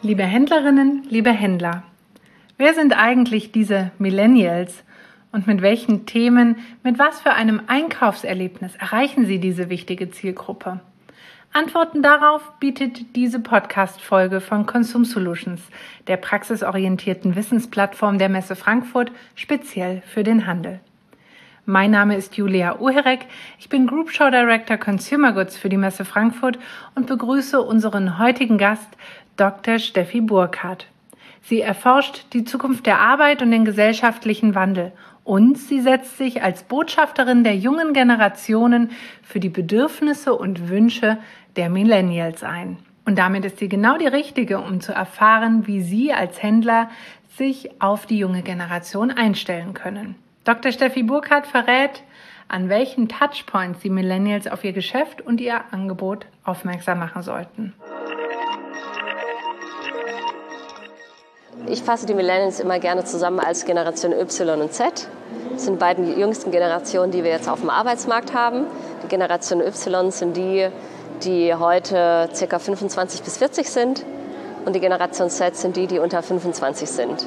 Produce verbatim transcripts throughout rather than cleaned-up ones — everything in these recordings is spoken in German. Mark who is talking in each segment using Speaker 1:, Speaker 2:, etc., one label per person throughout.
Speaker 1: Liebe Händlerinnen, liebe Händler, wer sind eigentlich diese Millennials und mit welchen Themen, mit was für einem Einkaufserlebnis erreichen sie diese wichtige Zielgruppe? Antworten darauf bietet diese Podcast-Folge von Consum Solutions, der praxisorientierten Wissensplattform der Messe Frankfurt, speziell für den Handel. Mein Name ist Julia Uherek, ich bin Group Show Director Consumer Goods für die Messe Frankfurt und begrüße unseren heutigen Gast, Doktor Steffi Burkhardt. Sie erforscht die Zukunft der Arbeit und den gesellschaftlichen Wandel und sie setzt sich als Botschafterin der jungen Generationen für die Bedürfnisse und Wünsche der Millennials ein. Und damit ist sie genau die Richtige, um zu erfahren, wie Sie als Händler sich auf die junge Generation einstellen können. Doktor Steffi Burkhardt verrät, an welchen Touchpoints die Millennials auf ihr Geschäft und ihr Angebot aufmerksam machen sollten.
Speaker 2: Ich fasse die Millennials immer gerne zusammen als Generation Y und Z. Das sind beiden jüngsten Generationen, die wir jetzt auf dem Arbeitsmarkt haben. Die Generation Y sind die, die heute ca. fünfundzwanzig bis vierzig sind und die Generation Z sind die, die unter fünfundzwanzig sind.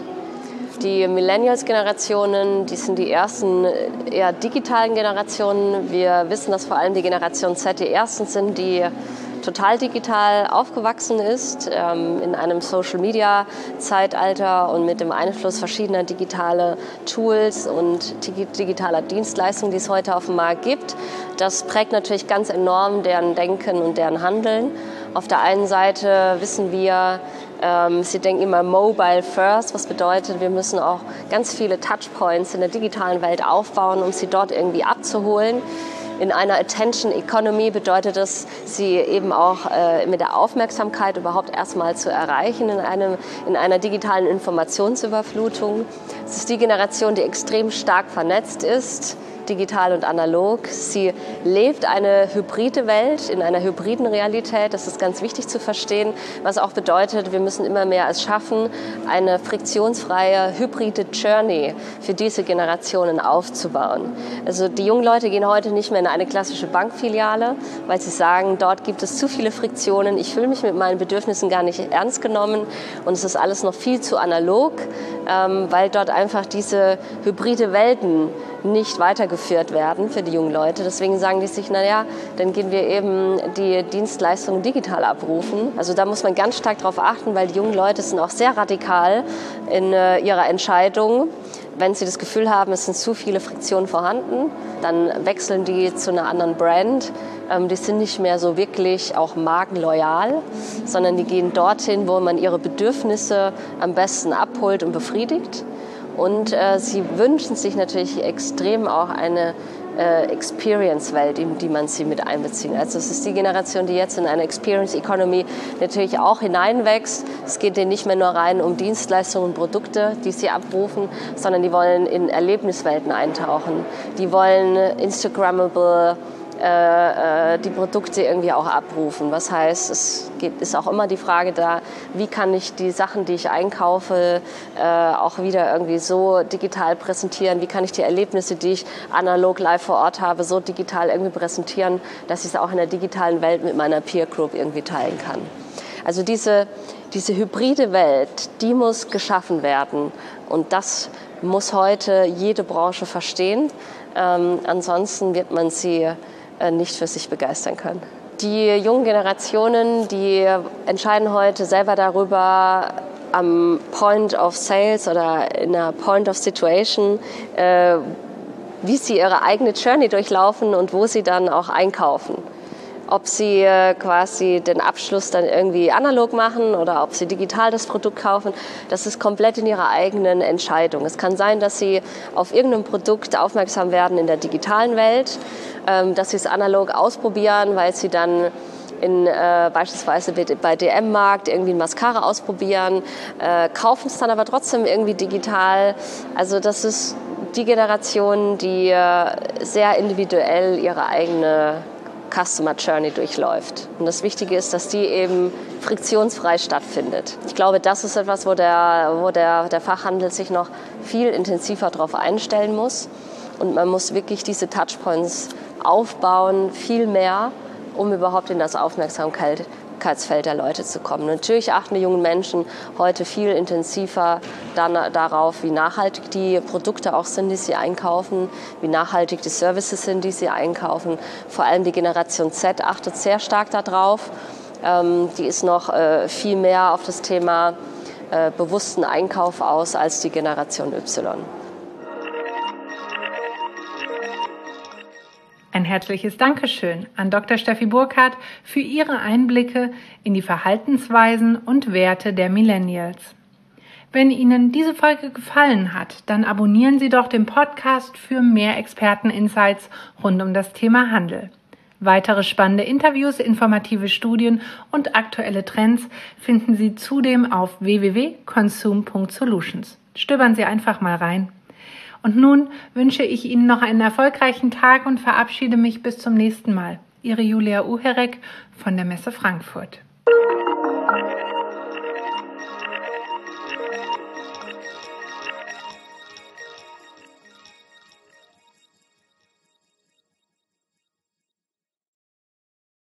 Speaker 2: Die Millennials-Generationen, die sind die ersten eher digitalen Generationen. Wir wissen, dass vor allem die Generation Z die ersten sind, die total digital aufgewachsen ist, ähm, in einem Social-Media-Zeitalter und mit dem Einfluss verschiedener digitaler Tools und digitaler Dienstleistungen, die es heute auf dem Markt gibt. Das prägt natürlich ganz enorm deren Denken und deren Handeln. Auf der einen Seite wissen wir, ähm, sie denken immer mobile first, was bedeutet, wir müssen auch ganz viele Touchpoints in der digitalen Welt aufbauen, um sie dort irgendwie abzuholen. In einer Attention Economy bedeutet es, sie eben auch äh, mit der Aufmerksamkeit überhaupt erstmal zu erreichen in, einem, in einer digitalen Informationsüberflutung. Es ist die Generation, die extrem stark vernetzt ist, digital und analog. Sie lebt eine hybride Welt in einer hybriden Realität. Das ist ganz wichtig zu verstehen, was auch bedeutet, wir müssen immer mehr es schaffen, eine friktionsfreie hybride Journey für diese Generationen aufzubauen. Also die jungen Leute gehen heute nicht mehr in eine klassische Bankfiliale, weil sie sagen, dort gibt es zu viele Friktionen, ich fühle mich mit meinen Bedürfnissen gar nicht ernst genommen und es ist alles noch viel zu analog, ähm, weil dort einfach diese hybride Welten nicht weitergeführt werden für die jungen Leute. Deswegen sagen die sich, naja, dann gehen wir eben die Dienstleistungen digital abrufen. Also da muss man ganz stark darauf achten, weil die jungen Leute sind auch sehr radikal in äh, ihrer Entscheidung. Wenn sie das Gefühl haben, es sind zu viele Friktionen vorhanden, dann wechseln die zu einer anderen Brand. Ähm, die sind nicht mehr so wirklich auch markenloyal, sondern die gehen dorthin, wo man ihre Bedürfnisse am besten abholt und befriedigt. Und äh, sie wünschen sich natürlich extrem auch eine äh, Experience-Welt, in die man sie mit einbezieht. Also es ist die Generation, die jetzt in eine Experience-Economy natürlich auch hineinwächst. Es geht denen nicht mehr nur rein um Dienstleistungen und Produkte, die sie abrufen, sondern die wollen in Erlebniswelten eintauchen. Die wollen Instagrammable Äh, äh, die Produkte irgendwie auch abrufen. Was heißt, es geht, ist auch immer die Frage da, wie kann ich die Sachen, die ich einkaufe, äh, auch wieder irgendwie so digital präsentieren, wie kann ich die Erlebnisse, die ich analog live vor Ort habe, so digital irgendwie präsentieren, dass ich es auch in der digitalen Welt mit meiner Peer Group irgendwie teilen kann. Also diese, diese hybride Welt, die muss geschaffen werden und das muss heute jede Branche verstehen. Ähm, ansonsten wird man sie nicht für sich begeistern können. Die jungen Generationen, die entscheiden heute selber darüber, am Point of Sales oder in einer Point of Situation, äh, wie sie ihre eigene Journey durchlaufen und wo sie dann auch einkaufen. Ob sie äh, quasi den Abschluss dann irgendwie analog machen oder ob sie digital das Produkt kaufen, das ist komplett in ihrer eigenen Entscheidung. Es kann sein, dass sie auf irgendein Produkt aufmerksam werden in der digitalen Welt, ähm, dass sie es analog ausprobieren, weil sie dann in, äh, beispielsweise bei D M-Markt irgendwie ein Mascara ausprobieren, äh, kaufen es dann aber trotzdem irgendwie digital. Also das ist die Generation, die äh, sehr individuell ihre eigene Customer Journey durchläuft. Und das Wichtige ist, dass die eben friktionsfrei stattfindet. Ich glaube, das ist etwas, wo der, wo der, der Fachhandel sich noch viel intensiver darauf einstellen muss. Und man muss wirklich diese Touchpoints aufbauen, viel mehr, um überhaupt in das Aufmerksamkeit Wirksamkeitsfeld der Leute zu kommen. Natürlich achten die jungen Menschen heute viel intensiver dann darauf, wie nachhaltig die Produkte auch sind, die sie einkaufen, wie nachhaltig die Services sind, die sie einkaufen. Vor allem die Generation Z achtet sehr stark darauf. Ähm, die ist noch äh, viel mehr auf das Thema äh, bewussten Einkauf aus als die Generation Y.
Speaker 1: Ein herzliches Dankeschön an Doktor Steffi Burkhardt für ihre Einblicke in die Verhaltensweisen und Werte der Millennials. Wenn Ihnen diese Folge gefallen hat, dann abonnieren Sie doch den Podcast für mehr Experten-Insights rund um das Thema Handel. Weitere spannende Interviews, informative Studien und aktuelle Trends finden Sie zudem auf w w w punkt consume punkt solutions. Stöbern Sie einfach mal rein. Und nun wünsche ich Ihnen noch einen erfolgreichen Tag und verabschiede mich bis zum nächsten Mal. Ihre Julia Uherek von der Messe Frankfurt.